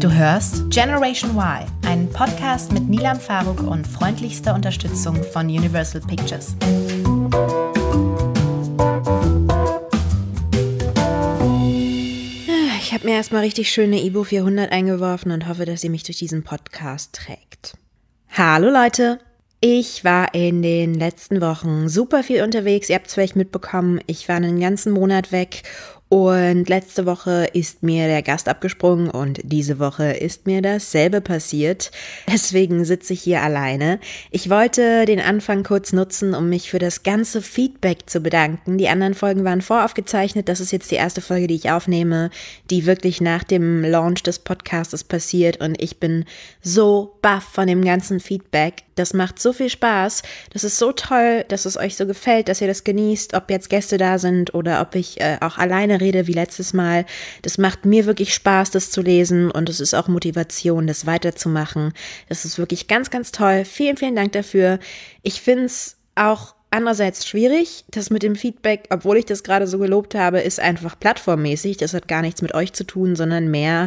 Du hörst Generation Y, einen Podcast mit Nilam Faruk und freundlichster Unterstützung von Universal Pictures. Ich habe mir erstmal richtig schöne Ibo 400 eingeworfen und hoffe, dass sie mich durch diesen Podcast trägt. Hallo Leute! Ich war in den letzten Wochen super viel unterwegs. Ihr habt es vielleicht mitbekommen, ich war einen ganzen Monat weg und letzte Woche ist mir der Gast abgesprungen und diese Woche ist mir dasselbe passiert. Deswegen sitze ich hier alleine. Ich wollte den Anfang kurz nutzen, um mich für das ganze Feedback zu bedanken. Die anderen Folgen waren voraufgezeichnet. Das ist jetzt die erste Folge, die ich aufnehme, die wirklich nach dem Launch des Podcastes passiert und ich bin so baff von dem ganzen Feedback. Das macht so viel Spaß. Das ist so toll, dass es euch so gefällt, dass ihr das genießt, ob jetzt Gäste da sind oder ob ich auch alleine rede wie letztes Mal. Das macht mir wirklich Spaß, das zu lesen und es ist auch Motivation, das weiterzumachen. Das ist wirklich ganz, ganz toll. Vielen, vielen Dank dafür. Ich finde es auch andererseits schwierig, das mit dem Feedback, obwohl ich das gerade so gelobt habe, ist einfach plattformmäßig. Das hat gar nichts mit euch zu tun, sondern mehr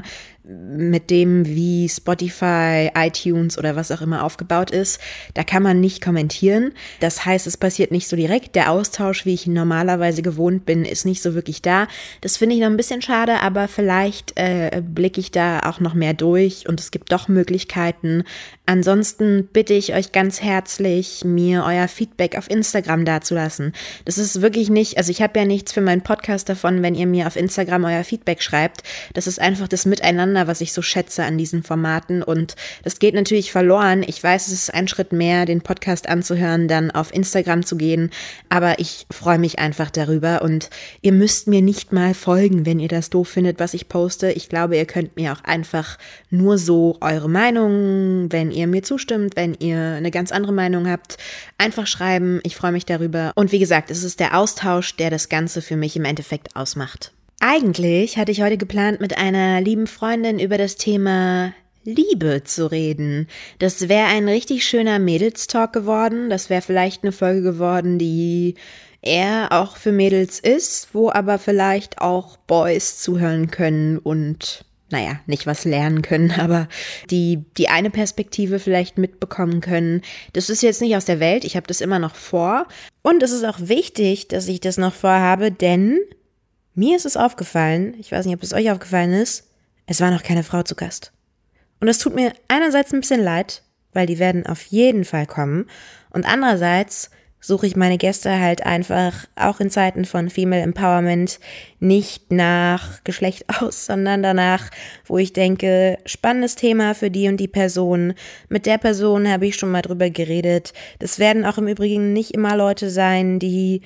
mit dem, wie Spotify, iTunes oder was auch immer aufgebaut ist. Da kann man nicht kommentieren. Das heißt, es passiert nicht so direkt. Der Austausch, wie ich ihn normalerweise gewohnt bin, ist nicht so wirklich da. Das finde ich noch ein bisschen schade, aber vielleicht blicke ich da auch noch mehr durch und es gibt doch Möglichkeiten. Ansonsten bitte ich euch ganz herzlich, mir euer Feedback auf Instagram dazulassen. Das ist wirklich nicht, also ich habe ja nichts für meinen Podcast davon, wenn ihr mir auf Instagram euer Feedback schreibt. Das ist einfach das Miteinander, was ich so schätze an diesen Formaten und das geht natürlich verloren. Ich weiß, es ist ein Schritt mehr, den Podcast anzuhören, dann auf Instagram zu gehen, aber ich freue mich einfach darüber und ihr müsst mir nicht mal folgen, wenn ihr das doof findet, was ich poste. Ich glaube, ihr könnt mir auch einfach nur so eure Meinung, wenn ihr mir zustimmt, wenn ihr eine ganz andere Meinung habt, einfach schreiben. Ich freue mich darüber und wie gesagt, es ist der Austausch, der das Ganze für mich im Endeffekt ausmacht. Eigentlich hatte ich heute geplant, mit einer lieben Freundin über das Thema Liebe zu reden. Das wäre ein richtig schöner Mädels-Talk geworden. Das wäre vielleicht eine Folge geworden, die eher auch für Mädels ist, wo aber vielleicht auch Boys zuhören können und, naja, nicht was lernen können, aber die eine Perspektive vielleicht mitbekommen können. Das ist jetzt nicht aus der Welt, ich habe das immer noch vor. Und es ist auch wichtig, dass ich das noch vorhabe, denn mir ist es aufgefallen, ich weiß nicht, ob es euch aufgefallen ist, es war noch keine Frau zu Gast. Und es tut mir einerseits ein bisschen leid, weil die werden auf jeden Fall kommen. Und andererseits suche ich meine Gäste halt einfach, auch in Zeiten von Female Empowerment, nicht nach Geschlecht aus, sondern danach, wo ich denke, spannendes Thema für die und die Person. Mit der Person habe ich schon mal drüber geredet. Das werden auch im Übrigen nicht immer Leute sein, die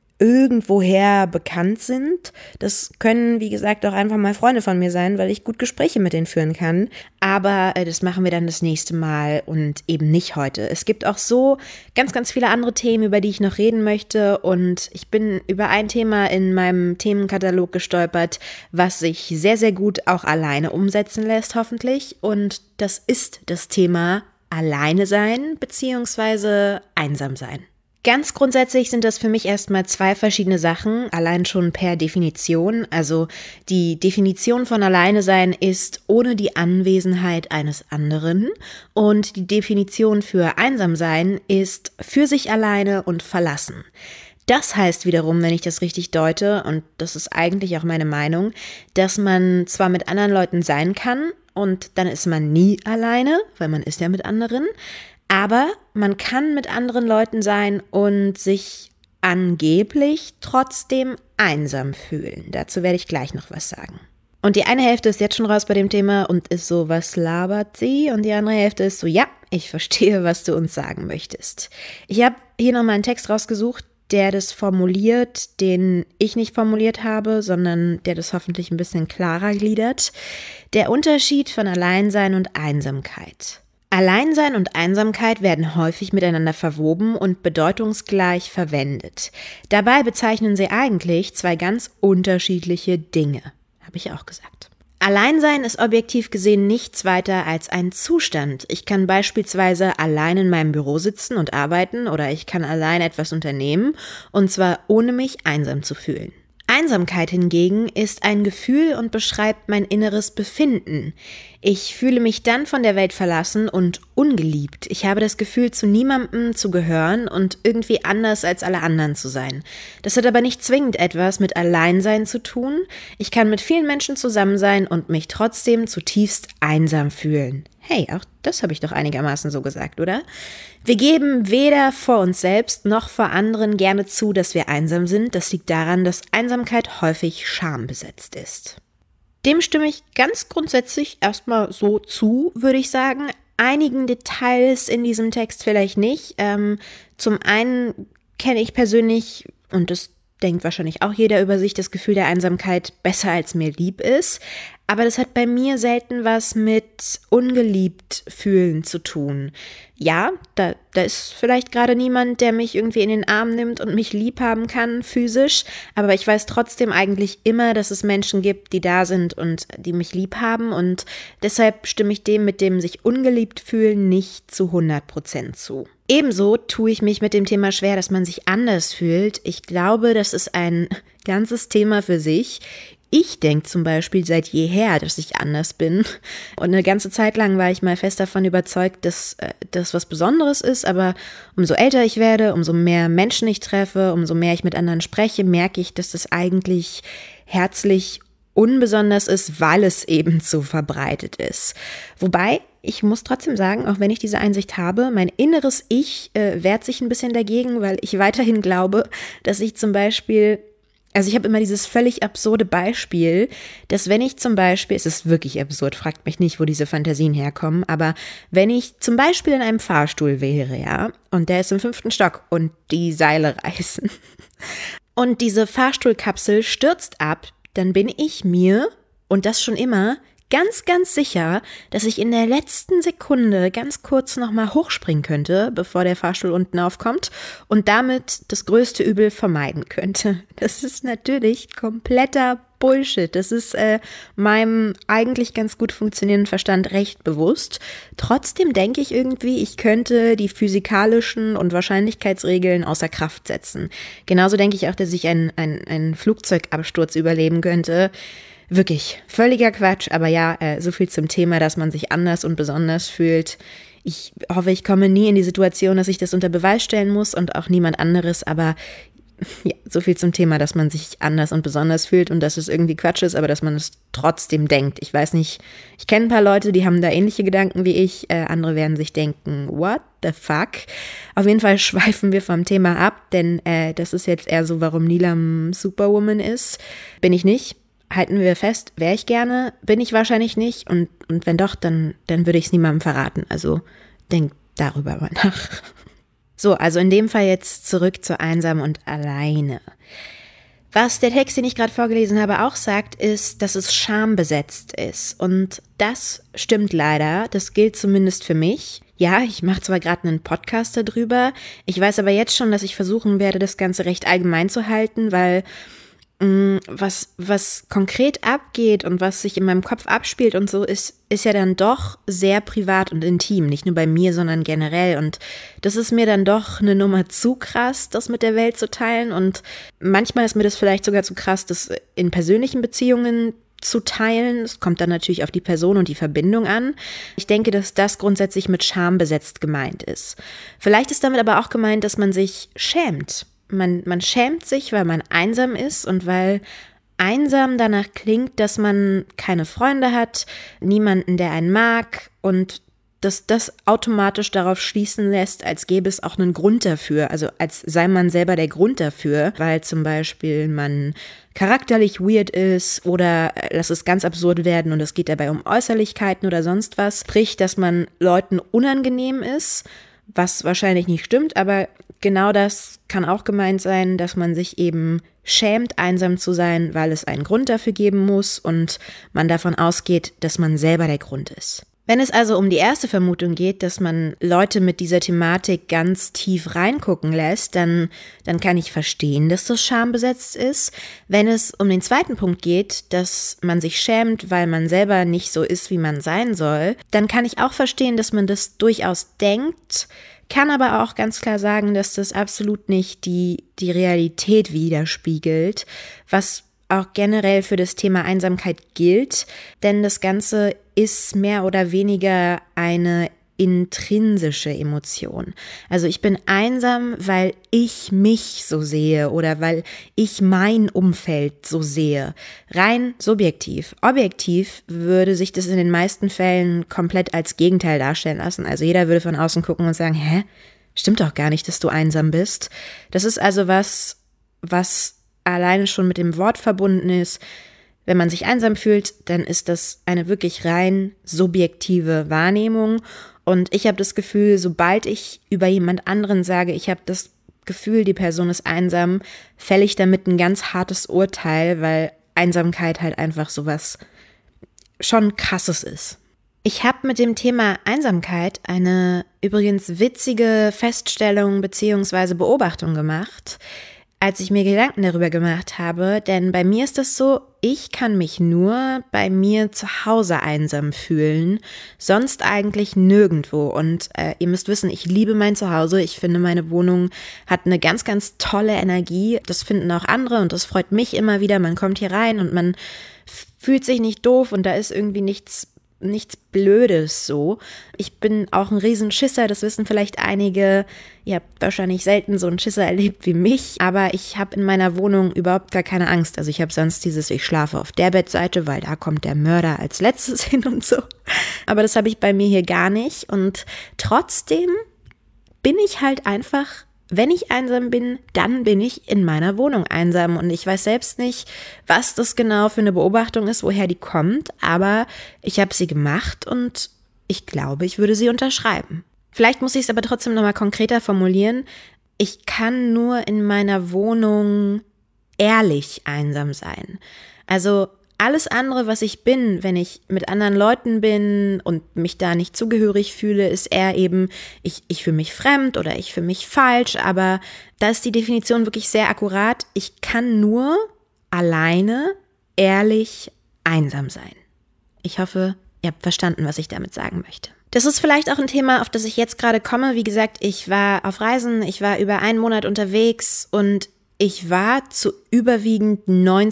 irgendwoher bekannt sind. Das können, wie gesagt, auch einfach mal Freunde von mir sein, weil ich gut Gespräche mit denen führen kann. Aber das machen wir dann das nächste Mal und eben nicht heute. Es gibt auch so ganz, ganz viele andere Themen, über die ich noch reden möchte. Und ich bin über ein Thema in meinem Themenkatalog gestolpert, was sich sehr, sehr gut auch alleine umsetzen lässt, hoffentlich. Und das ist das Thema Alleine sein bzw. einsam sein. Ganz grundsätzlich sind das für mich erstmal zwei verschiedene Sachen, allein schon per Definition. Also die Definition von Alleine sein ist ohne die Anwesenheit eines anderen und die Definition für einsam sein ist für sich alleine und verlassen. Das heißt wiederum, wenn ich das richtig deute, und das ist eigentlich auch meine Meinung, dass man zwar mit anderen Leuten sein kann und dann ist man nie alleine, weil man ist ja mit anderen, aber man kann mit anderen Leuten sein und sich angeblich trotzdem einsam fühlen. Dazu werde ich gleich noch was sagen. Und die eine Hälfte ist jetzt schon raus bei dem Thema und ist so, was labert sie? Und die andere Hälfte ist so, ja, ich verstehe, was du uns sagen möchtest. Ich habe hier nochmal einen Text rausgesucht, der das formuliert, den ich nicht formuliert habe, sondern der das hoffentlich ein bisschen klarer gliedert. Der Unterschied von Alleinsein und Einsamkeit. Alleinsein und Einsamkeit werden häufig miteinander verwoben und bedeutungsgleich verwendet. Dabei bezeichnen sie eigentlich zwei ganz unterschiedliche Dinge, habe ich auch gesagt. Alleinsein ist objektiv gesehen nichts weiter als ein Zustand. Ich kann beispielsweise allein in meinem Büro sitzen und arbeiten oder ich kann allein etwas unternehmen, und zwar ohne mich einsam zu fühlen. Einsamkeit hingegen ist ein Gefühl und beschreibt mein inneres Befinden. Ich fühle mich dann von der Welt verlassen und ungeliebt. Ich habe das Gefühl, zu niemandem zu gehören und irgendwie anders als alle anderen zu sein. Das hat aber nicht zwingend etwas mit Alleinsein zu tun. Ich kann mit vielen Menschen zusammen sein und mich trotzdem zutiefst einsam fühlen. Hey, auch das habe ich doch einigermaßen so gesagt, oder? Wir geben weder vor uns selbst noch vor anderen gerne zu, dass wir einsam sind. Das liegt daran, dass Einsamkeit häufig schambesetzt ist. Dem stimme ich ganz grundsätzlich erstmal so zu, würde ich sagen. Einigen Details in diesem Text vielleicht nicht. Zum einen kenne ich persönlich, und das denkt wahrscheinlich auch jeder über sich, das Gefühl der Einsamkeit besser als mir lieb ist. Aber das hat bei mir selten was mit ungeliebt fühlen zu tun. Ja, da ist vielleicht gerade niemand, der mich irgendwie in den Arm nimmt und mich lieb haben kann, physisch. Aber ich weiß trotzdem eigentlich immer, dass es Menschen gibt, die da sind und die mich lieb haben. Und deshalb stimme ich dem mit dem sich ungeliebt fühlen nicht zu 100% zu. Ebenso tue ich mich mit dem Thema schwer, dass man sich anders fühlt. Ich glaube, das ist ein ganzes Thema für sich. Ich denke zum Beispiel seit jeher, dass ich anders bin. Und eine ganze Zeit lang war ich mal fest davon überzeugt, dass das was Besonderes ist. Aber umso älter ich werde, umso mehr Menschen ich treffe, umso mehr ich mit anderen spreche, merke ich, dass das eigentlich herzlich unbesonders ist, weil es eben so verbreitet ist. Wobei, ich muss trotzdem sagen, auch wenn ich diese Einsicht habe, mein inneres Ich wehrt sich ein bisschen dagegen, weil ich weiterhin glaube, dass ich zum Beispiel, also ich habe immer dieses völlig absurde Beispiel, dass wenn ich zum Beispiel, es ist wirklich absurd, fragt mich nicht, wo diese Fantasien herkommen, aber wenn ich zum Beispiel in einem Fahrstuhl wäre, ja, und der ist im 5. Stock und die Seile reißen und diese Fahrstuhlkapsel stürzt ab, dann bin ich mir, und das schon immer, ganz, ganz sicher, dass ich in der letzten Sekunde ganz kurz nochmal hochspringen könnte, bevor der Fahrstuhl unten aufkommt und damit das größte Übel vermeiden könnte. Das ist natürlich kompletter Bullshit. Das ist meinem eigentlich ganz gut funktionierenden Verstand recht bewusst. Trotzdem denke ich irgendwie, ich könnte die physikalischen und Wahrscheinlichkeitsregeln außer Kraft setzen. Genauso denke ich auch, dass ich einen Flugzeugabsturz überleben könnte. Wirklich, völliger Quatsch, aber ja, so viel zum Thema, dass man sich anders und besonders fühlt. Ich hoffe, ich komme nie in die Situation, dass ich das unter Beweis stellen muss und auch niemand anderes, aber ja, so viel zum Thema, dass man sich anders und besonders fühlt und dass es irgendwie Quatsch ist, aber dass man es trotzdem denkt. Ich weiß nicht, ich kenne ein paar Leute, die haben da ähnliche Gedanken wie ich, andere werden sich denken, what the fuck? Auf jeden Fall schweifen wir vom Thema ab, denn das ist jetzt eher so, warum Nilam Superwoman ist. Bin ich nicht. Halten wir fest, wäre ich gerne, bin ich wahrscheinlich nicht und wenn doch, dann würde ich es niemandem verraten. Also denk darüber mal nach. So, also in dem Fall jetzt zurück zu einsam und alleine. Was der Text, den ich gerade vorgelesen habe, auch sagt, ist, dass es schambesetzt ist. Und das stimmt leider, das gilt zumindest für mich. Ja, ich mache zwar gerade einen Podcast darüber, ich weiß aber jetzt schon, dass ich versuchen werde, das Ganze recht allgemein zu halten, weil was konkret abgeht und was sich in meinem Kopf abspielt und so, ist ja dann doch sehr privat und intim. Nicht nur bei mir, sondern generell. Und das ist mir dann doch eine Nummer zu krass, das mit der Welt zu teilen. Und manchmal ist mir das vielleicht sogar zu krass, das in persönlichen Beziehungen zu teilen. Es kommt dann natürlich auf die Person und die Verbindung an. Ich denke, dass das grundsätzlich mit Scham besetzt gemeint ist. Vielleicht ist damit aber auch gemeint, dass man sich schämt. Man schämt sich, weil man einsam ist und weil einsam danach klingt, dass man keine Freunde hat, niemanden, der einen mag und dass das automatisch darauf schließen lässt, als gäbe es auch einen Grund dafür, also als sei man selber der Grund dafür, weil zum Beispiel man charakterlich weird ist oder lass es ganz absurd werden und es geht dabei um Äußerlichkeiten oder sonst was, sprich, dass man Leuten unangenehm ist, was wahrscheinlich nicht stimmt, aber genau das kann auch gemeint sein, dass man sich eben schämt, einsam zu sein, weil es einen Grund dafür geben muss und man davon ausgeht, dass man selber der Grund ist. Wenn es also um die erste Vermutung geht, dass man Leute mit dieser Thematik ganz tief reingucken lässt, dann kann ich verstehen, dass das schambesetzt ist. Wenn es um den zweiten Punkt geht, dass man sich schämt, weil man selber nicht so ist, wie man sein soll, dann kann ich auch verstehen, dass man das durchaus denkt, kann aber auch ganz klar sagen, dass das absolut nicht die Realität widerspiegelt. Was auch generell für das Thema Einsamkeit gilt, denn das Ganze ist mehr oder weniger eine intrinsische Emotion. Also ich bin einsam, weil ich mich so sehe oder weil ich mein Umfeld so sehe. Rein subjektiv. Objektiv würde sich das in den meisten Fällen komplett als Gegenteil darstellen lassen. Also jeder würde von außen gucken und sagen, stimmt doch gar nicht, dass du einsam bist. Das ist also was alleine schon mit dem Wort verbunden ist. Wenn man sich einsam fühlt, dann ist das eine wirklich rein subjektive Wahrnehmung. Und ich habe das Gefühl, sobald ich über jemand anderen sage, ich habe das Gefühl, die Person ist einsam, fälle ich damit ein ganz hartes Urteil, weil Einsamkeit halt einfach sowas schon Krasses ist. Ich habe mit dem Thema Einsamkeit eine übrigens witzige Feststellung bzw. Beobachtung gemacht, als ich mir Gedanken darüber gemacht habe, denn bei mir ist das so, ich kann mich nur bei mir zu Hause einsam fühlen, sonst eigentlich nirgendwo. Und ihr müsst wissen, ich liebe mein Zuhause. Ich finde, meine Wohnung hat eine ganz, ganz tolle Energie. Das finden auch andere und das freut mich immer wieder. Man kommt hier rein und man fühlt sich nicht doof und da ist irgendwie nichts Blödes so. Ich bin auch ein Riesenschisser, das wissen vielleicht einige. Ihr habt wahrscheinlich selten so einen Schisser erlebt wie mich, aber ich habe in meiner Wohnung überhaupt gar keine Angst. Also ich habe sonst ich schlafe auf der Bettseite, weil da kommt der Mörder als letztes hin und so. Aber das habe ich bei mir hier gar nicht und trotzdem bin ich halt einfach, wenn ich einsam bin, dann bin ich in meiner Wohnung einsam und ich weiß selbst nicht, was das genau für eine Beobachtung ist, woher die kommt, aber ich habe sie gemacht und ich glaube, ich würde sie unterschreiben. Vielleicht muss ich es aber trotzdem nochmal konkreter formulieren. Ich kann nur in meiner Wohnung ehrlich einsam sein. Also alles andere, was ich bin, wenn ich mit anderen Leuten bin und mich da nicht zugehörig fühle, ist eher eben, ich fühle mich fremd oder ich fühle mich falsch, aber da ist die Definition wirklich sehr akkurat. Ich kann nur alleine ehrlich einsam sein. Ich hoffe, ihr habt verstanden, was ich damit sagen möchte. Das ist vielleicht auch ein Thema, auf das ich jetzt gerade komme. Wie gesagt, ich war auf Reisen, ich war über einen Monat unterwegs und ich war zu überwiegend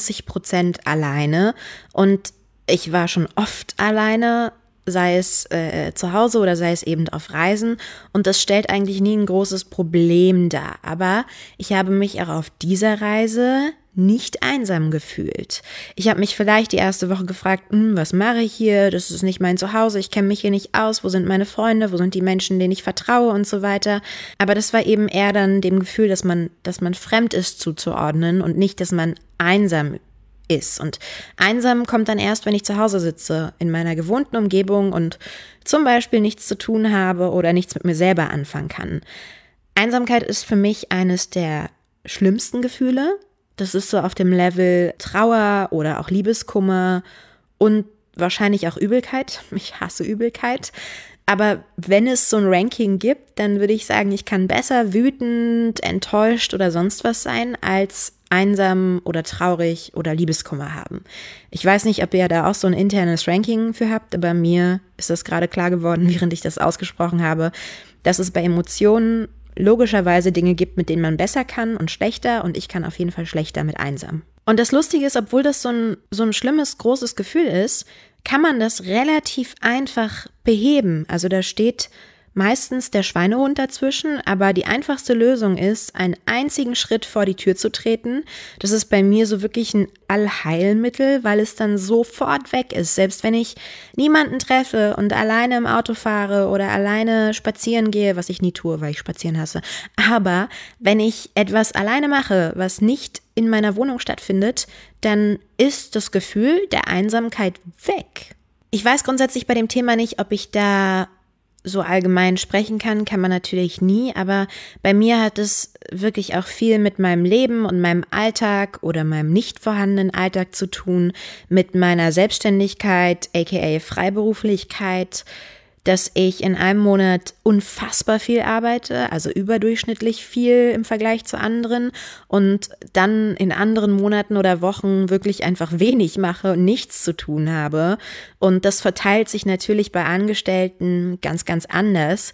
90% alleine und ich war schon oft alleine, sei es zu Hause oder sei es eben auf Reisen und das stellt eigentlich nie ein großes Problem dar. Aber ich habe mich auch auf dieser Reise nicht einsam gefühlt. Ich habe mich vielleicht die erste Woche gefragt, was mache ich hier? Das ist nicht mein Zuhause, ich kenne mich hier nicht aus, wo sind meine Freunde, wo sind die Menschen, denen ich vertraue und so weiter. Aber das war eben eher dann dem Gefühl, dass man fremd ist, zuzuordnen und nicht, dass man einsam ist. Und einsam kommt dann erst, wenn ich zu Hause sitze, in meiner gewohnten Umgebung und zum Beispiel nichts zu tun habe oder nichts mit mir selber anfangen kann. Einsamkeit ist für mich eines der schlimmsten Gefühle. Das ist so auf dem Level Trauer oder auch Liebeskummer und wahrscheinlich auch Übelkeit. Ich hasse Übelkeit. Aber wenn es so ein Ranking gibt, dann würde ich sagen, ich kann besser wütend, enttäuscht oder sonst was sein, als einsam oder traurig oder Liebeskummer haben. Ich weiß nicht, ob ihr da auch so ein internes Ranking für habt, aber mir ist das gerade klar geworden, während ich das ausgesprochen habe, dass es bei Emotionen logischerweise Dinge gibt, mit denen man besser kann und schlechter und ich kann auf jeden Fall schlechter mit einsam. Und das Lustige ist, obwohl das so ein schlimmes, großes Gefühl ist, kann man das relativ einfach beheben. Also da steht meistens der Schweinehund dazwischen, aber die einfachste Lösung ist, einen einzigen Schritt vor die Tür zu treten. Das ist bei mir so wirklich ein Allheilmittel, weil es dann sofort weg ist. Selbst wenn ich niemanden treffe und alleine im Auto fahre oder alleine spazieren gehe, was ich nie tue, weil ich spazieren hasse. Aber wenn ich etwas alleine mache, was nicht in meiner Wohnung stattfindet, dann ist das Gefühl der Einsamkeit weg. Ich weiß grundsätzlich bei dem Thema nicht, ob ich da so allgemein sprechen kann man natürlich nie, aber bei mir hat es wirklich auch viel mit meinem Leben und meinem Alltag oder meinem nicht vorhandenen Alltag zu tun, mit meiner Selbstständigkeit, aka Freiberuflichkeit, dass ich in einem Monat unfassbar viel arbeite, also überdurchschnittlich viel im Vergleich zu anderen und dann in anderen Monaten oder Wochen wirklich einfach wenig mache und nichts zu tun habe. Und das verteilt sich natürlich bei Angestellten ganz, ganz anders.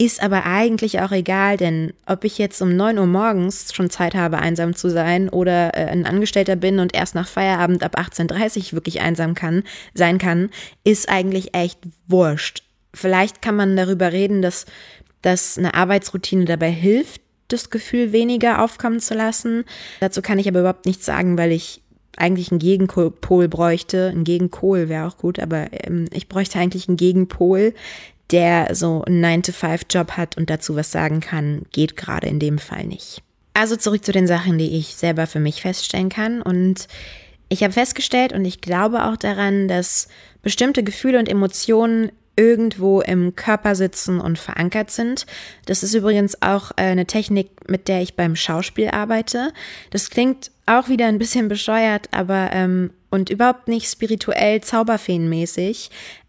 Ist aber eigentlich auch egal, denn ob ich jetzt um 9 Uhr morgens schon Zeit habe, einsam zu sein oder ein Angestellter bin und erst nach Feierabend ab 18:30 wirklich einsam sein kann, ist eigentlich echt wurscht. Vielleicht kann man darüber reden, dass eine Arbeitsroutine dabei hilft, das Gefühl weniger aufkommen zu lassen. Dazu kann ich aber überhaupt nichts sagen, weil ich eigentlich einen Gegenpol bräuchte. Ein Gegenkohl wäre auch gut, aber ich bräuchte eigentlich einen Gegenpol, der so einen 9-to-5-Job hat und dazu was sagen kann, geht gerade in dem Fall nicht. Also zurück zu den Sachen, die ich selber für mich feststellen kann. Und ich habe festgestellt und ich glaube auch daran, dass bestimmte Gefühle und Emotionen irgendwo im Körper sitzen und verankert sind. Das ist übrigens auch eine Technik, mit der ich beim Schauspiel arbeite. Das klingt auch wieder ein bisschen bescheuert, aber und überhaupt nicht spirituell zauberfeenmäßig,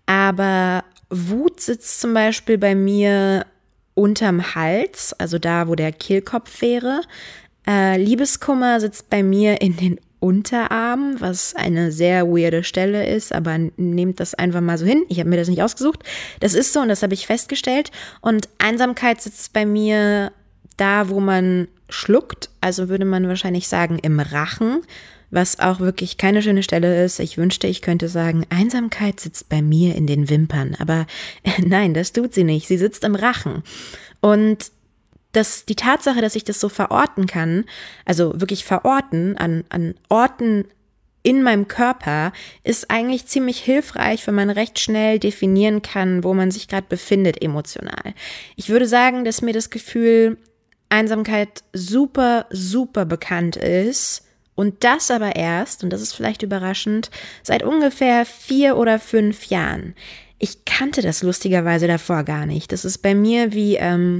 aber Wut sitzt zum Beispiel bei mir unterm Hals, also da, wo der Kehlkopf wäre. Liebeskummer sitzt bei mir in den Unterarm, was eine sehr weirde Stelle ist, aber nehmt das einfach mal so hin. Ich habe mir das nicht ausgesucht. Das ist so und das habe ich festgestellt. Und Einsamkeit sitzt bei mir da, wo man schluckt, also würde man wahrscheinlich sagen im Rachen, was auch wirklich keine schöne Stelle ist. Ich wünschte, ich könnte sagen, Einsamkeit sitzt bei mir in den Wimpern, aber nein, das tut sie nicht. Sie sitzt im Rachen. Und die Tatsache, dass ich das so verorten kann, also wirklich verorten an Orten in meinem Körper, ist eigentlich ziemlich hilfreich, wenn man recht schnell definieren kann, wo man sich gerade befindet emotional. Ich würde sagen, dass mir das Gefühl Einsamkeit super, super bekannt ist und das aber erst, und das ist vielleicht überraschend, seit ungefähr 4 oder 5 Jahren. Ich kannte das lustigerweise davor gar nicht. Das ist bei mir wie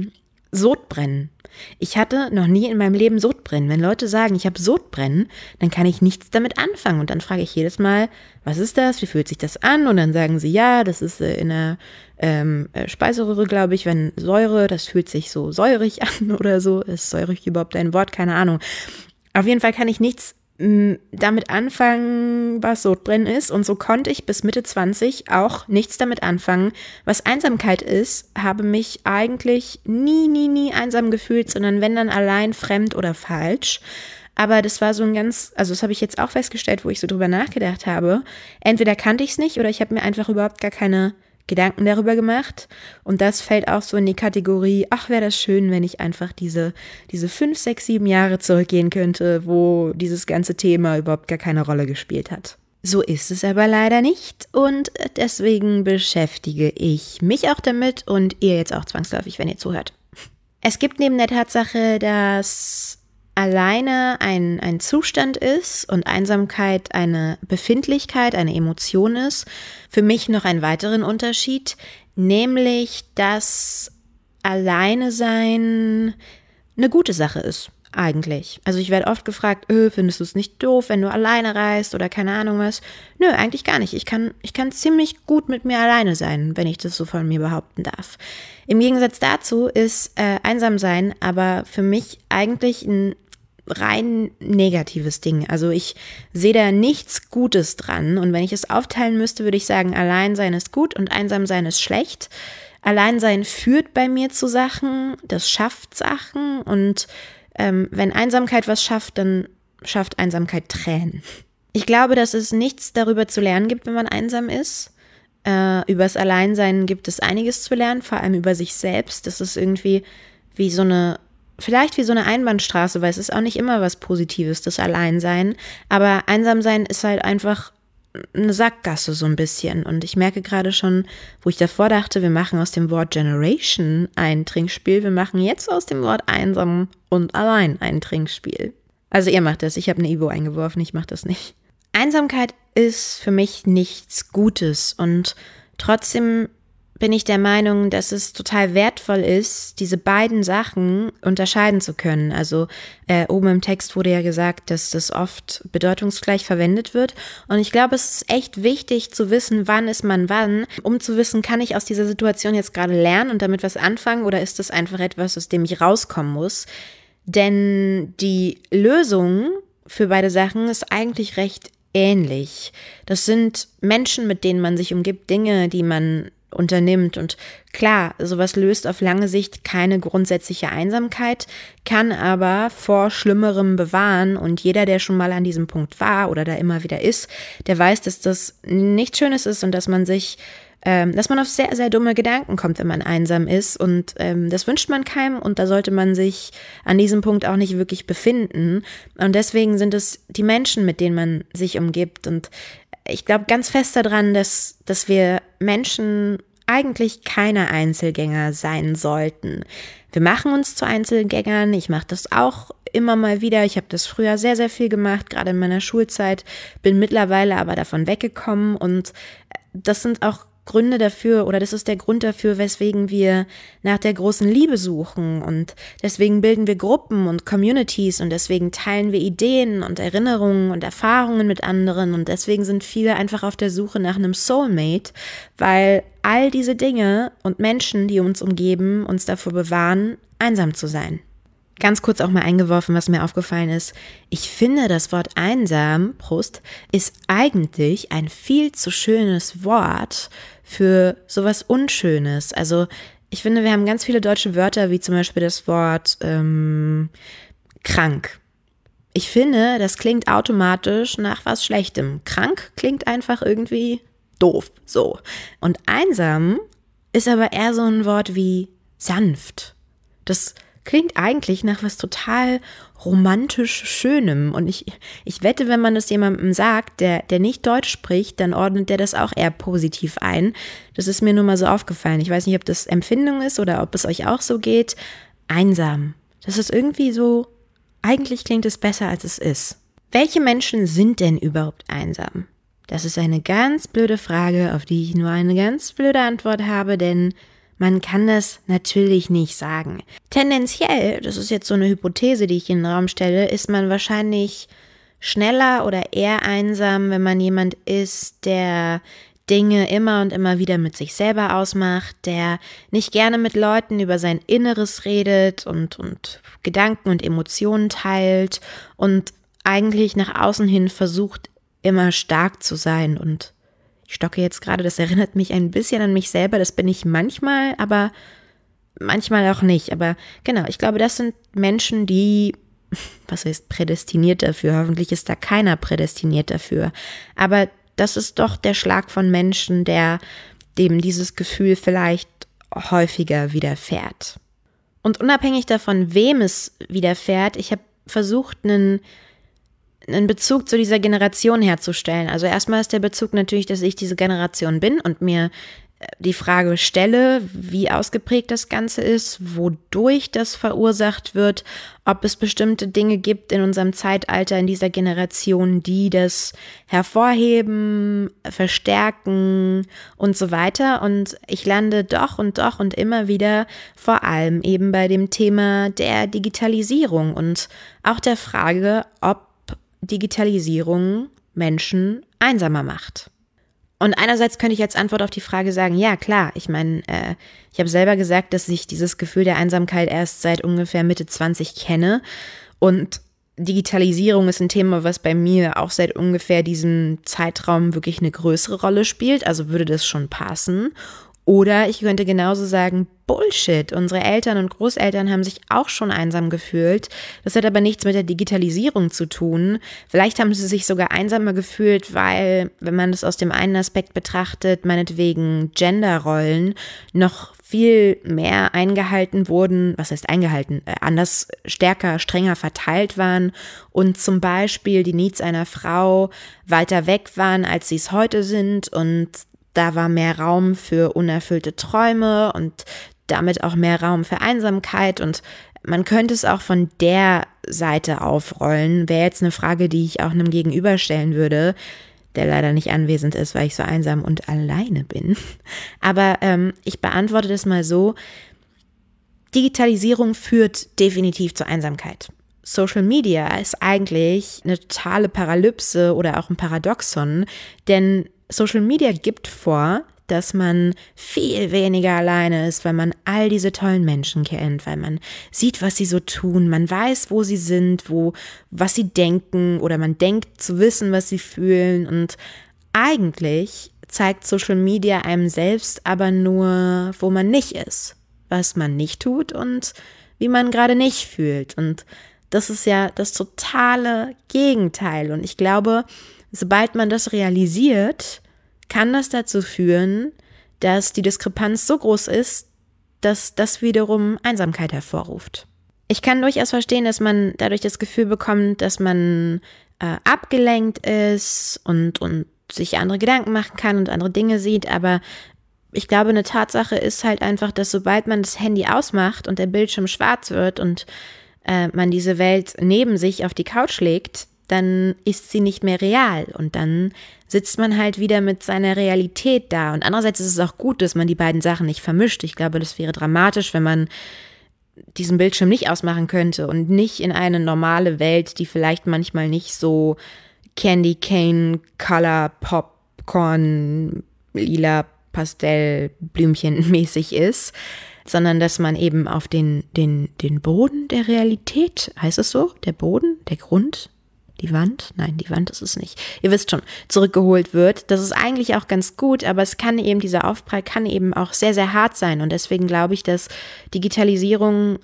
Sodbrennen. Ich hatte noch nie in meinem Leben Sodbrennen. Wenn Leute sagen, ich habe Sodbrennen, dann kann ich nichts damit anfangen. Und dann frage ich jedes Mal, was ist das? Wie fühlt sich das an? Und dann sagen sie, ja, das ist in der Speiseröhre, glaube ich, wenn Säure, das fühlt sich so säurig an oder so. Ist säurig überhaupt ein Wort? Keine Ahnung. Auf jeden Fall kann ich nichts damit anfangen, was Sodbrennen ist. Und so konnte ich bis Mitte 20 auch nichts damit anfangen, was Einsamkeit ist. Habe mich eigentlich nie einsam gefühlt, sondern wenn dann allein, fremd oder falsch. Aber das war so also das habe ich jetzt auch festgestellt, wo ich so drüber nachgedacht habe. Entweder kannte ich es nicht oder ich habe mir einfach überhaupt gar keine Gedanken darüber gemacht. Und das fällt auch so in die Kategorie, ach, wäre das schön, wenn ich einfach diese 5, 6, 7 Jahre zurückgehen könnte, wo dieses ganze Thema überhaupt gar keine Rolle gespielt hat. So ist es aber leider nicht und deswegen beschäftige ich mich auch damit und ihr jetzt auch zwangsläufig, wenn ihr zuhört. Es gibt neben der Tatsache, dass alleine ein Zustand ist und Einsamkeit eine Befindlichkeit, eine Emotion ist, für mich noch einen weiteren Unterschied, nämlich, dass alleine sein eine gute Sache ist, eigentlich. Also ich werde oft gefragt, findest du es nicht doof, wenn du alleine reist oder keine Ahnung was? Nö, eigentlich gar nicht. Ich kann ziemlich gut mit mir alleine sein, wenn ich das so von mir behaupten darf. Im Gegensatz dazu ist einsam sein aber für mich eigentlich ein rein negatives Ding. Also ich sehe da nichts Gutes dran. Und wenn ich es aufteilen müsste, würde ich sagen, Alleinsein ist gut und Einsamsein ist schlecht. Alleinsein führt bei mir zu Sachen, das schafft Sachen. Und wenn Einsamkeit was schafft, dann schafft Einsamkeit Tränen. Ich glaube, dass es nichts darüber zu lernen gibt, wenn man einsam ist. Übers Alleinsein gibt es einiges zu lernen, vor allem über sich selbst. Das ist irgendwie vielleicht wie so eine Einbahnstraße, weil es ist auch nicht immer was Positives, das Alleinsein. Aber Einsamsein ist halt einfach eine Sackgasse so ein bisschen. Und ich merke gerade schon, wo ich davor dachte, wir machen aus dem Wort Generation ein Trinkspiel. Wir machen jetzt aus dem Wort einsam und allein ein Trinkspiel. Also ihr macht das. Ich habe eine Ibo eingeworfen, ich mache das nicht. Einsamkeit ist für mich nichts Gutes. Und trotzdem bin ich der Meinung, dass es total wertvoll ist, diese beiden Sachen unterscheiden zu können. Also oben im Text wurde ja gesagt, dass das oft bedeutungsgleich verwendet wird. Und ich glaube, es ist echt wichtig zu wissen, wann ist man wann, um zu wissen, kann ich aus dieser Situation jetzt gerade lernen und damit was anfangen oder ist das einfach etwas, aus dem ich rauskommen muss? Denn die Lösung für beide Sachen ist eigentlich recht ähnlich. Das sind Menschen, mit denen man sich umgibt, Dinge, die man unternimmt. Und klar, sowas löst auf lange Sicht keine grundsätzliche Einsamkeit, kann aber vor Schlimmerem bewahren. Und jeder, der schon mal an diesem Punkt war oder da immer wieder ist, der weiß, dass das nichts Schönes ist und dass man auf sehr, sehr dumme Gedanken kommt, wenn man einsam ist. Und das wünscht man keinem und da sollte man sich an diesem Punkt auch nicht wirklich befinden. Und deswegen sind es die Menschen, mit denen man sich umgibt. Und ich glaube ganz fest daran, dass wir Menschen eigentlich keine Einzelgänger sein sollten. Wir machen uns zu Einzelgängern. Ich mache das auch immer mal wieder. Ich habe das früher sehr, sehr viel gemacht, gerade in meiner Schulzeit, bin mittlerweile aber davon weggekommen. Und das sind auch Gründe dafür, oder das ist der Grund dafür, weswegen wir nach der großen Liebe suchen, und deswegen bilden wir Gruppen und Communities und deswegen teilen wir Ideen und Erinnerungen und Erfahrungen mit anderen und deswegen sind viele einfach auf der Suche nach einem Soulmate, weil all diese Dinge und Menschen, die uns umgeben, uns davor bewahren, einsam zu sein. Ganz kurz auch mal eingeworfen, was mir aufgefallen ist. Ich finde, das Wort einsam, Prost, ist eigentlich ein viel zu schönes Wort für sowas Unschönes. Also ich finde, wir haben ganz viele deutsche Wörter, wie zum Beispiel das Wort krank. Ich finde, das klingt automatisch nach was Schlechtem. Krank klingt einfach irgendwie doof, so. Und einsam ist aber eher so ein Wort wie sanft. Das klingt eigentlich nach was total romantisch Schönem. Und ich wette, wenn man das jemandem sagt, der nicht Deutsch spricht, dann ordnet der das auch eher positiv ein. Das ist mir nur mal so aufgefallen. Ich weiß nicht, ob das Empfindung ist oder ob es euch auch so geht. Einsam. Das ist irgendwie so, eigentlich klingt es besser, als es ist. Welche Menschen sind denn überhaupt einsam? Das ist eine ganz blöde Frage, auf die ich nur eine ganz blöde Antwort habe, denn man kann das natürlich nicht sagen. Tendenziell, das ist jetzt so eine Hypothese, die ich in den Raum stelle, ist man wahrscheinlich schneller oder eher einsam, wenn man jemand ist, der Dinge immer und immer wieder mit sich selber ausmacht, der nicht gerne mit Leuten über sein Inneres redet und Gedanken und Emotionen teilt und eigentlich nach außen hin versucht, immer stark zu sein. Und ich stocke jetzt gerade, das erinnert mich ein bisschen an mich selber, das bin ich manchmal, aber manchmal auch nicht. Aber genau, ich glaube, das sind Menschen, die, was heißt prädestiniert dafür? Hoffentlich ist da keiner prädestiniert dafür. Aber das ist doch der Schlag von Menschen, dem dieses Gefühl vielleicht häufiger widerfährt. Und unabhängig davon, wem es widerfährt, ich habe versucht, einen Bezug zu dieser Generation herzustellen. Also erstmal ist der Bezug natürlich, dass ich diese Generation bin und mir die Frage stelle, wie ausgeprägt das Ganze ist, wodurch das verursacht wird, ob es bestimmte Dinge gibt in unserem Zeitalter, in dieser Generation, die das hervorheben, verstärken und so weiter. Und ich lande doch und immer wieder vor allem eben bei dem Thema der Digitalisierung und auch der Frage, ob Digitalisierung Menschen einsamer macht. Und einerseits könnte ich als Antwort auf die Frage sagen, ja klar, ich meine, ich habe selber gesagt, dass ich dieses Gefühl der Einsamkeit erst seit ungefähr Mitte 20 kenne und Digitalisierung ist ein Thema, was bei mir auch seit ungefähr diesem Zeitraum wirklich eine größere Rolle spielt, also würde das schon passen. Oder ich könnte genauso sagen, Bullshit, unsere Eltern und Großeltern haben sich auch schon einsam gefühlt. Das hat aber nichts mit der Digitalisierung zu tun. Vielleicht haben sie sich sogar einsamer gefühlt, weil, wenn man das aus dem einen Aspekt betrachtet, meinetwegen Genderrollen noch viel mehr eingehalten wurden, was heißt eingehalten, anders, stärker, strenger verteilt waren und zum Beispiel die Needs einer Frau weiter weg waren, als sie es heute sind und da war mehr Raum für unerfüllte Träume und damit auch mehr Raum für Einsamkeit und man könnte es auch von der Seite aufrollen. Wäre jetzt eine Frage, die ich auch einem Gegenüber stellen würde, der leider nicht anwesend ist, weil ich so einsam und alleine bin. Aber ich beantworte das mal so. Digitalisierung führt definitiv zur Einsamkeit. Social Media ist eigentlich eine totale Paralypse oder auch ein Paradoxon, denn Social Media gibt vor, dass man viel weniger alleine ist, weil man all diese tollen Menschen kennt, weil man sieht, was sie so tun, man weiß, wo sie sind, was sie denken oder man denkt zu wissen, was sie fühlen und eigentlich zeigt Social Media einem selbst aber nur, wo man nicht ist, was man nicht tut und wie man gerade nicht fühlt. Und das ist ja das totale Gegenteil. Und ich glaube, sobald man das realisiert, kann das dazu führen, dass die Diskrepanz so groß ist, dass das wiederum Einsamkeit hervorruft. Ich kann durchaus verstehen, dass man dadurch das Gefühl bekommt, dass man abgelenkt ist und sich andere Gedanken machen kann und andere Dinge sieht, aber ich glaube, eine Tatsache ist halt einfach, dass sobald man das Handy ausmacht und der Bildschirm schwarz wird und man diese Welt neben sich auf die Couch legt, dann ist sie nicht mehr real und dann sitzt man halt wieder mit seiner Realität da. Und andererseits ist es auch gut, dass man die beiden Sachen nicht vermischt. Ich glaube, das wäre dramatisch, wenn man diesen Bildschirm nicht ausmachen könnte und nicht in eine normale Welt, die vielleicht manchmal nicht so Candy Cane, Color, Popcorn, lila, Pastell, Blümchen mäßig ist, sondern dass man eben auf den Boden der Realität, heißt es so, der Boden, der Grund, die Wand? Nein, die Wand ist es nicht. Ihr wisst schon, zurückgeholt wird. Das ist eigentlich auch ganz gut, aber es kann eben, dieser Aufprall kann eben auch sehr, sehr hart sein. Und deswegen glaube ich, dass Digitalisierung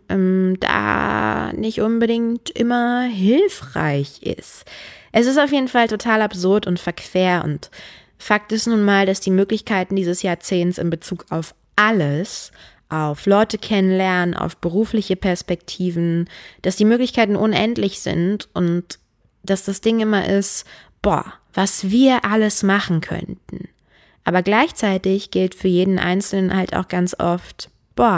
da nicht unbedingt immer hilfreich ist. Es ist auf jeden Fall total absurd und verquer. Und Fakt ist nun mal, dass die Möglichkeiten dieses Jahrzehnts in Bezug auf alles, auf Leute kennenlernen, auf berufliche Perspektiven, dass die Möglichkeiten unendlich sind und dass das Ding immer ist, was wir alles machen könnten. Aber gleichzeitig gilt für jeden Einzelnen halt auch ganz oft,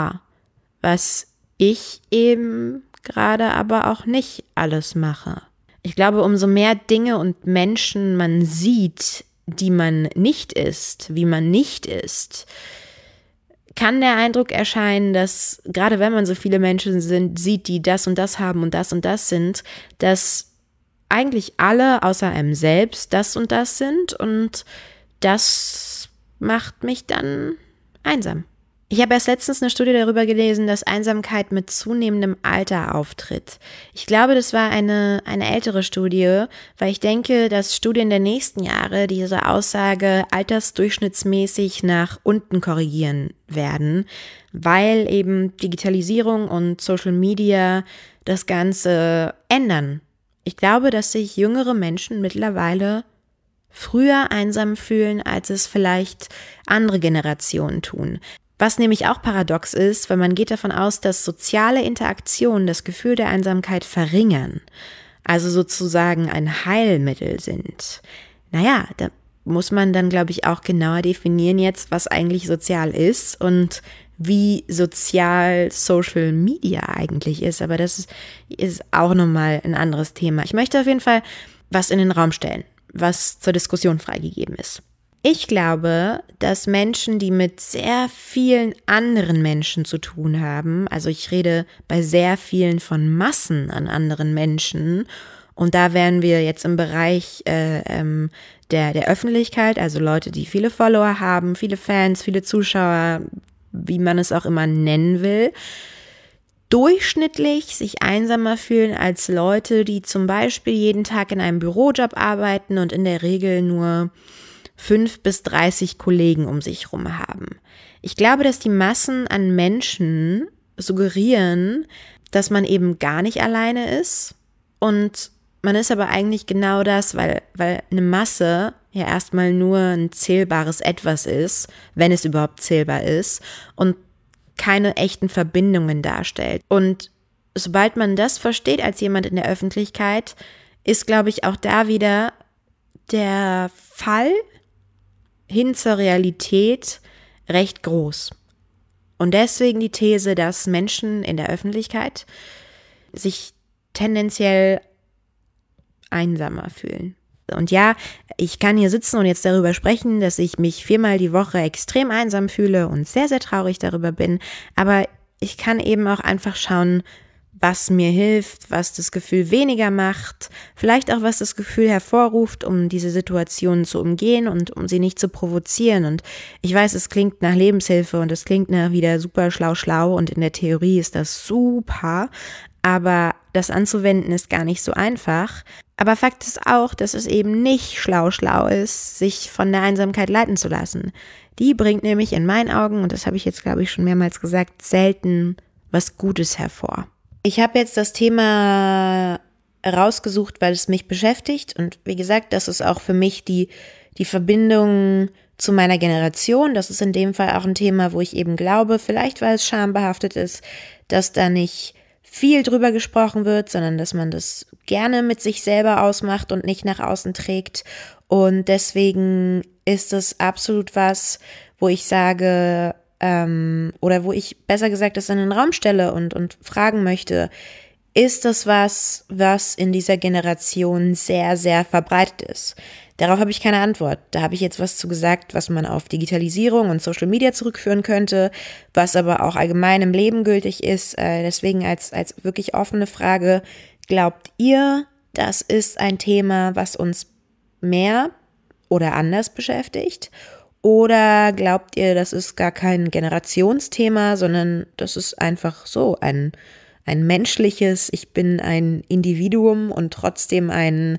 was ich eben gerade aber auch nicht alles mache. Ich glaube, umso mehr Dinge und Menschen man sieht, die man nicht ist, wie man nicht ist, kann der Eindruck erscheinen, dass gerade wenn man so viele Menschen sieht, die das und das haben und das sind, dass eigentlich alle außer einem selbst das und das sind und das macht mich dann einsam. Ich habe erst letztens eine Studie darüber gelesen, dass Einsamkeit mit zunehmendem Alter auftritt. Ich glaube, das war eine ältere Studie, weil ich denke, dass Studien der nächsten Jahre diese Aussage altersdurchschnittsmäßig nach unten korrigieren werden, weil eben Digitalisierung und Social Media das Ganze ändern. Ich glaube, dass sich jüngere Menschen mittlerweile früher einsam fühlen, als es vielleicht andere Generationen tun. Was nämlich auch paradox ist, weil man geht davon aus, dass soziale Interaktionen das Gefühl der Einsamkeit verringern, also sozusagen ein Heilmittel sind. Naja, da muss man dann, glaube ich, auch genauer definieren jetzt, was eigentlich sozial ist und wie sozial Social Media eigentlich ist. Aber das ist auch nochmal ein anderes Thema. Ich möchte auf jeden Fall was in den Raum stellen, was zur Diskussion freigegeben ist. Ich glaube, dass Menschen, die mit sehr vielen anderen Menschen zu tun haben, also ich rede bei sehr vielen von Massen an anderen Menschen, und da wären wir jetzt im Bereich der Öffentlichkeit, also Leute, die viele Follower haben, viele Fans, viele Zuschauer, wie man es auch immer nennen will, durchschnittlich sich einsamer fühlen als Leute, die zum Beispiel jeden Tag in einem Bürojob arbeiten und in der Regel nur 5 bis 30 Kollegen um sich herum haben. Ich glaube, dass die Massen an Menschen suggerieren, dass man eben gar nicht alleine ist und man ist aber eigentlich genau das, weil eine Masse ja erstmal nur ein zählbares Etwas ist, wenn es überhaupt zählbar ist und keine echten Verbindungen darstellt. Und sobald man das versteht als jemand in der Öffentlichkeit, ist, glaube ich, auch da wieder der Fall hin zur Realität recht groß. Und deswegen die These, dass Menschen in der Öffentlichkeit sich tendenziell einsamer fühlen. Und ja, ich kann hier sitzen und jetzt darüber sprechen, dass ich mich 4-mal die Woche extrem einsam fühle und sehr, sehr traurig darüber bin. Aber ich kann eben auch einfach schauen, was mir hilft, was das Gefühl weniger macht, vielleicht auch was das Gefühl hervorruft, um diese Situation zu umgehen und um sie nicht zu provozieren. Und ich weiß, es klingt nach Lebenshilfe und es klingt nach wieder super schlau und in der Theorie ist das super, aber das anzuwenden ist gar nicht so einfach. Aber Fakt ist auch, dass es eben nicht schlau ist, sich von der Einsamkeit leiten zu lassen. Die bringt nämlich in meinen Augen, und das habe ich jetzt, glaube ich, schon mehrmals gesagt, selten was Gutes hervor. Ich habe jetzt das Thema rausgesucht, weil es mich beschäftigt. Und wie gesagt, das ist auch für mich die Verbindung zu meiner Generation. Das ist in dem Fall auch ein Thema, wo ich eben glaube, vielleicht weil es schambehaftet ist, dass da nicht viel drüber gesprochen wird, sondern dass man das gerne mit sich selber ausmacht und nicht nach außen trägt. Und deswegen ist es absolut was, wo ich sage, oder wo ich besser gesagt das in den Raum stelle und fragen möchte, ist das was in dieser Generation sehr, sehr verbreitet ist? Darauf habe ich keine Antwort. Da habe ich jetzt was zu gesagt, was man auf Digitalisierung und Social Media zurückführen könnte, was aber auch allgemein im Leben gültig ist. Deswegen als wirklich offene Frage, glaubt ihr, das ist ein Thema, was uns mehr oder anders beschäftigt? Oder glaubt ihr, das ist gar kein Generationsthema, sondern das ist einfach so ein menschliches, ich bin ein Individuum und trotzdem ein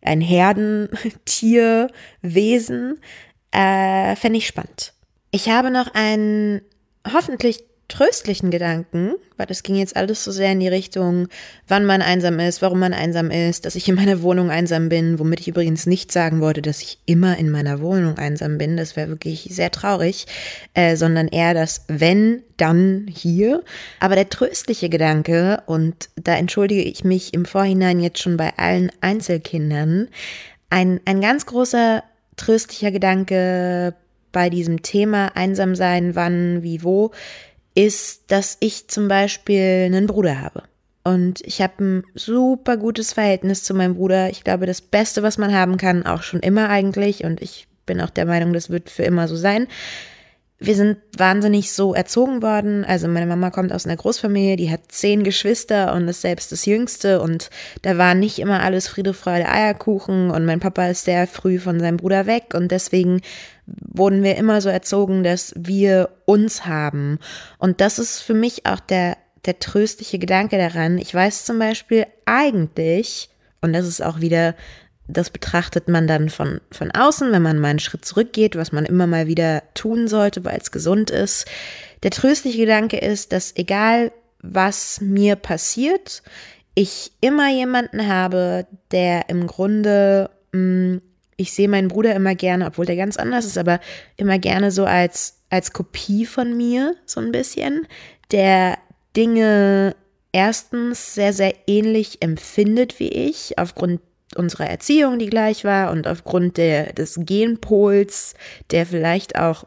Herdentierwesen, fände ich spannend. Ich habe noch einen hoffentlich tröstlichen Gedanken, weil das ging jetzt alles so sehr in die Richtung, wann man einsam ist, warum man einsam ist, dass ich in meiner Wohnung einsam bin, womit ich übrigens nicht sagen wollte, dass ich immer in meiner Wohnung einsam bin, das wäre wirklich sehr traurig, sondern eher das wenn, dann hier. Aber der tröstliche Gedanke, und da entschuldige ich mich im Vorhinein jetzt schon bei allen Einzelkindern, ein ganz großer tröstlicher Gedanke bei diesem Thema einsam sein, wann, wie, wo, ist, dass ich zum Beispiel einen Bruder habe. Und ich habe ein super gutes Verhältnis zu meinem Bruder. Ich glaube, das Beste, was man haben kann, auch schon immer eigentlich. Und ich bin auch der Meinung, das wird für immer so sein. Wir sind wahnsinnig so erzogen worden. Also meine Mama kommt aus einer Großfamilie, die hat 10 Geschwister und ist selbst das Jüngste. Und da war nicht immer alles Friede, Freude, Eierkuchen. Und mein Papa ist sehr früh von seinem Bruder weg. Und deswegen wurden wir immer so erzogen, dass wir uns haben. Und das ist für mich auch der tröstliche Gedanke daran. Ich weiß zum Beispiel eigentlich, und das ist auch wieder, das betrachtet man dann von außen, wenn man mal einen Schritt zurückgeht, was man immer mal wieder tun sollte, weil es gesund ist. Der tröstliche Gedanke ist, dass egal was mir passiert, ich immer jemanden habe, der im Grunde, ich sehe meinen Bruder immer gerne, obwohl der ganz anders ist, aber immer gerne so als Kopie von mir, so ein bisschen, der Dinge erstens sehr, sehr ähnlich empfindet wie ich, aufgrund unserer Erziehung, die gleich war, und aufgrund des Genpols, der vielleicht auch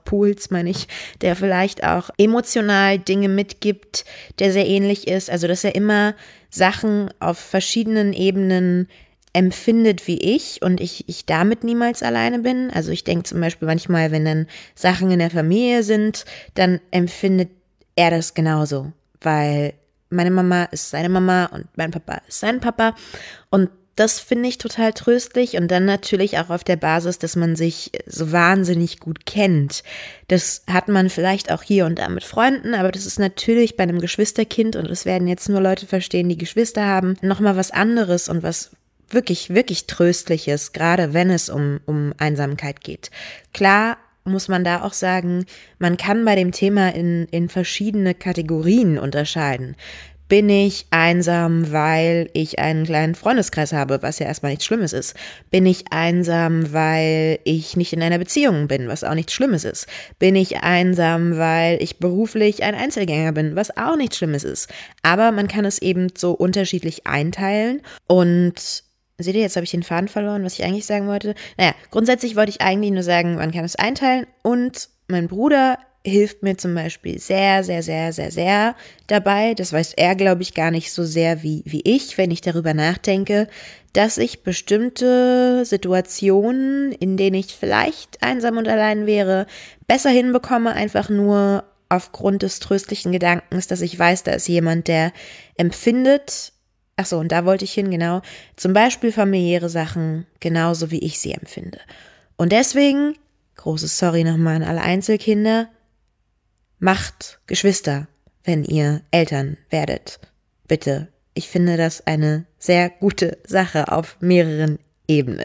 emotional Dinge mitgibt, der sehr ähnlich ist, also dass er immer Sachen auf verschiedenen Ebenen empfindet wie ich und ich damit niemals alleine bin. Also ich denke zum Beispiel manchmal, wenn dann Sachen in der Familie sind, dann empfindet er das genauso, weil meine Mama ist seine Mama und mein Papa ist sein Papa, und das finde ich total tröstlich, und dann natürlich auch auf der Basis, dass man sich so wahnsinnig gut kennt. Das hat man vielleicht auch hier und da mit Freunden, aber das ist natürlich bei einem Geschwisterkind, und das werden jetzt nur Leute verstehen, die Geschwister haben, nochmal was anderes und was wirklich, wirklich Tröstliches, gerade wenn es um Einsamkeit geht. Klar muss man da auch sagen, man kann bei dem Thema in verschiedene Kategorien unterscheiden. Bin ich einsam, weil ich einen kleinen Freundeskreis habe, was ja erstmal nichts Schlimmes ist? Bin ich einsam, weil ich nicht in einer Beziehung bin, was auch nichts Schlimmes ist? Bin ich einsam, weil ich beruflich ein Einzelgänger bin, was auch nichts Schlimmes ist? Aber man kann es eben so unterschiedlich einteilen, und seht ihr, jetzt habe ich den Faden verloren, was ich eigentlich sagen wollte. Naja, grundsätzlich wollte ich eigentlich nur sagen, man kann es einteilen, und mein Bruder hilft mir zum Beispiel sehr, sehr, sehr, sehr, sehr dabei. Das weiß er, glaube ich, gar nicht so sehr wie ich, wenn ich darüber nachdenke, dass ich bestimmte Situationen, in denen ich vielleicht einsam und allein wäre, besser hinbekomme, einfach nur aufgrund des tröstlichen Gedankens, dass ich weiß, da ist jemand, der empfindet. Achso, und da wollte ich hin, genau. Zum Beispiel familiäre Sachen, genauso wie ich sie empfinde. Und deswegen, großes Sorry nochmal an alle Einzelkinder, macht Geschwister, wenn ihr Eltern werdet. Bitte. Ich finde das eine sehr gute Sache auf mehreren Ebenen.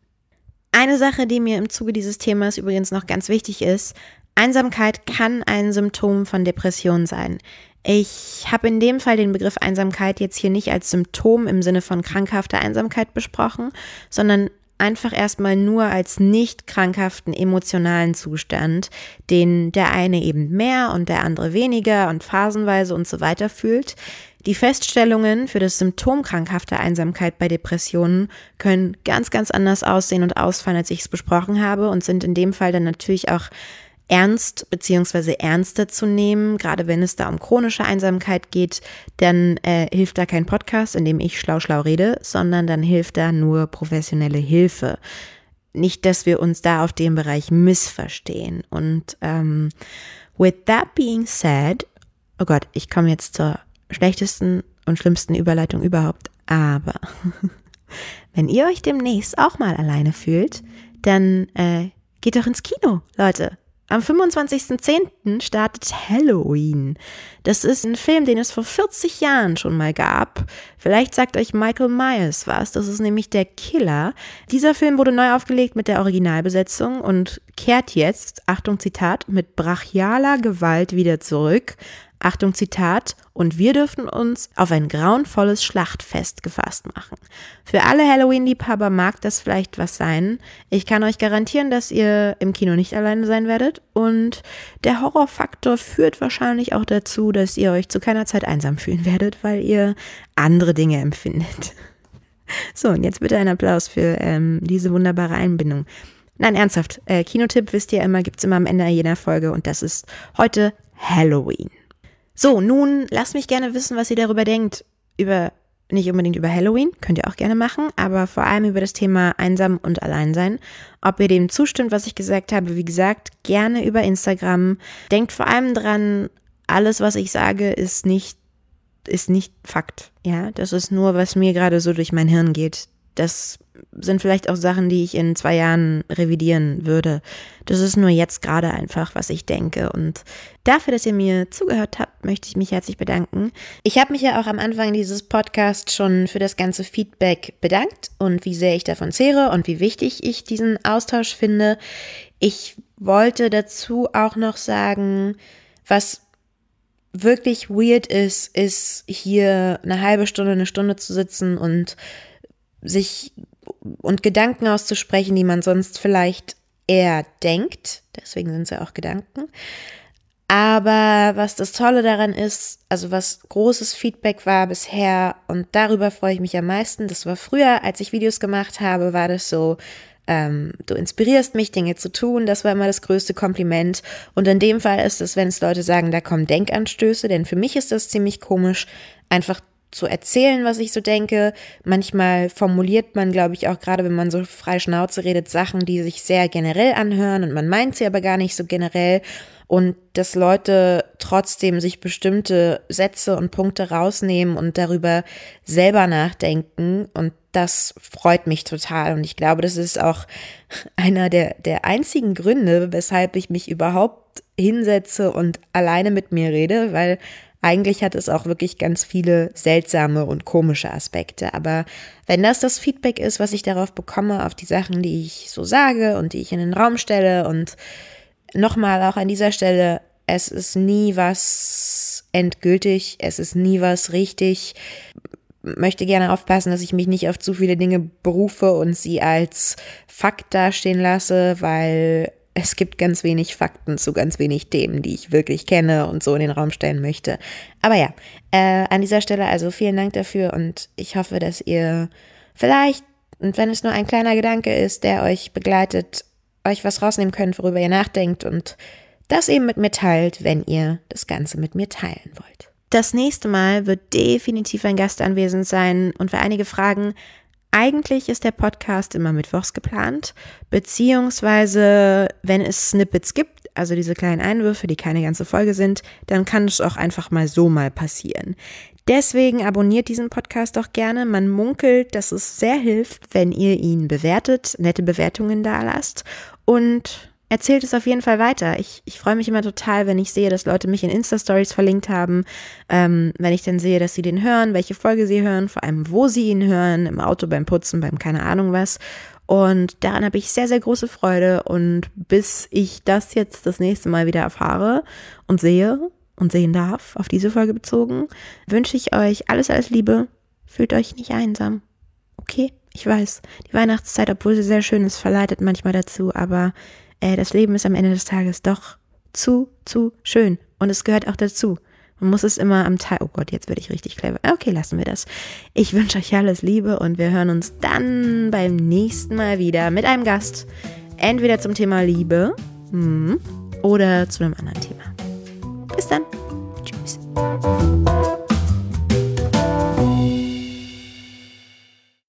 Eine Sache, die mir im Zuge dieses Themas übrigens noch ganz wichtig ist: Einsamkeit kann ein Symptom von Depression sein. Ich habe in dem Fall den Begriff Einsamkeit jetzt hier nicht als Symptom im Sinne von krankhafter Einsamkeit besprochen, sondern einfach erstmal nur als nicht krankhaften emotionalen Zustand, den der eine eben mehr und der andere weniger und phasenweise und so weiter fühlt. Die Feststellungen für das Symptom krankhafter Einsamkeit bei Depressionen können ganz, ganz anders aussehen und ausfallen, als ich es besprochen habe, und sind in dem Fall dann natürlich auch ernst bzw. ernster zu nehmen. Gerade wenn es da um chronische Einsamkeit geht, dann hilft da kein Podcast, in dem ich schlau rede, sondern dann hilft da nur professionelle Hilfe. Nicht, dass wir uns da auf dem Bereich missverstehen. Und with that being said, oh Gott, ich komme jetzt zur schlechtesten und schlimmsten Überleitung überhaupt, aber wenn ihr euch demnächst auch mal alleine fühlt, dann geht doch ins Kino, Leute. Am 25.10. startet Halloween. Das ist ein Film, den es vor 40 Jahren schon mal gab. Vielleicht sagt euch Michael Myers was. Das ist nämlich der Killer. Dieser Film wurde neu aufgelegt mit der Originalbesetzung und kehrt jetzt, Achtung Zitat, mit brachialer Gewalt wieder zurück. Achtung Zitat, und wir dürfen uns auf ein grauenvolles Schlachtfest gefasst machen. Für alle Halloween-Liebhaber mag das vielleicht was sein. Ich kann euch garantieren, dass ihr im Kino nicht alleine sein werdet, und der Horrorfaktor führt wahrscheinlich auch dazu, dass ihr euch zu keiner Zeit einsam fühlen werdet, weil ihr andere Dinge empfindet. So, und jetzt bitte ein Applaus für diese wunderbare Einbindung. Nein, ernsthaft, Kinotipp wisst ihr immer, gibt's immer am Ende jener Folge, und das ist heute Halloween. So, nun lasst mich gerne wissen, was ihr darüber denkt. Nicht unbedingt über Halloween, könnt ihr auch gerne machen, aber vor allem über das Thema Einsam und Alleinsein. Ob ihr dem zustimmt, was ich gesagt habe, wie gesagt, gerne über Instagram. Denkt vor allem dran, alles, was ich sage, ist nicht Fakt. Ja, das ist nur, was mir gerade so durch mein Hirn geht. Das sind vielleicht auch Sachen, die ich in 2 Jahren revidieren würde. Das ist nur jetzt gerade einfach, was ich denke. Und dafür, dass ihr mir zugehört habt, möchte ich mich herzlich bedanken. Ich habe mich ja auch am Anfang dieses Podcasts schon für das ganze Feedback bedankt und wie sehr ich davon zehre und wie wichtig ich diesen Austausch finde. Ich wollte dazu auch noch sagen, was wirklich weird ist hier eine halbe Stunde, eine Stunde zu sitzen und Gedanken auszusprechen, die man sonst vielleicht eher denkt. Deswegen sind es ja auch Gedanken. Aber was das Tolle daran ist, also was großes Feedback war bisher, und darüber freue ich mich am meisten, das war früher, als ich Videos gemacht habe, war das so, du inspirierst mich, Dinge zu tun, das war immer das größte Kompliment. Und in dem Fall ist es, wenn es Leute sagen, da kommen Denkanstöße, denn für mich ist das ziemlich komisch, einfach zu erzählen, was ich so denke. Manchmal formuliert man, glaube ich, auch gerade, wenn man so frei Schnauze redet, Sachen, die sich sehr generell anhören und man meint sie aber gar nicht so generell, und dass Leute trotzdem sich bestimmte Sätze und Punkte rausnehmen und darüber selber nachdenken, und das freut mich total, und ich glaube, das ist auch einer der einzigen Gründe, weshalb ich mich überhaupt hinsetze und alleine mit mir rede, weil eigentlich hat es auch wirklich ganz viele seltsame und komische Aspekte. Aber wenn das Feedback ist, was ich darauf bekomme, auf die Sachen, die ich so sage und die ich in den Raum stelle, und nochmal auch an dieser Stelle, es ist nie was endgültig, es ist nie was richtig. Ich möchte gerne aufpassen, dass ich mich nicht auf zu viele Dinge berufe und sie als Fakt dastehen lasse, weil es gibt ganz wenig Fakten zu ganz wenig Themen, die ich wirklich kenne und so in den Raum stellen möchte. Aber ja, an dieser Stelle also vielen Dank dafür, und ich hoffe, dass ihr vielleicht, und wenn es nur ein kleiner Gedanke ist, der euch begleitet, euch was rausnehmen könnt, worüber ihr nachdenkt, und das eben mit mir teilt, wenn ihr das Ganze mit mir teilen wollt. Das nächste Mal wird definitiv ein Gast anwesend sein, und für einige Fragen, eigentlich ist der Podcast immer mittwochs geplant, beziehungsweise wenn es Snippets gibt, also diese kleinen Einwürfe, die keine ganze Folge sind, dann kann es auch einfach mal so mal passieren. Deswegen abonniert diesen Podcast doch gerne. Man munkelt, dass es sehr hilft, wenn ihr ihn bewertet, nette Bewertungen da lasst. Und erzählt es auf jeden Fall weiter. Ich freue mich immer total, wenn ich sehe, dass Leute mich in Insta-Stories verlinkt haben, wenn ich dann sehe, dass sie den hören, welche Folge sie hören, vor allem wo sie ihn hören, im Auto, beim Putzen, beim keine Ahnung was. Und daran habe ich sehr, sehr große Freude. Und bis ich das jetzt das nächste Mal wieder erfahre und sehe und sehen darf, auf diese Folge bezogen, wünsche ich euch alles, alles Liebe. Fühlt euch nicht einsam. Okay, ich weiß, die Weihnachtszeit, obwohl sie sehr schön ist, verleitet manchmal dazu, aber das Leben ist am Ende des Tages doch zu schön. Und es gehört auch dazu. Man muss es immer am Tag... Oh Gott, jetzt werde ich richtig clever. Okay, lassen wir das. Ich wünsche euch alles Liebe und wir hören uns dann beim nächsten Mal wieder mit einem Gast. Entweder zum Thema Liebe oder zu einem anderen Thema. Bis dann. Tschüss.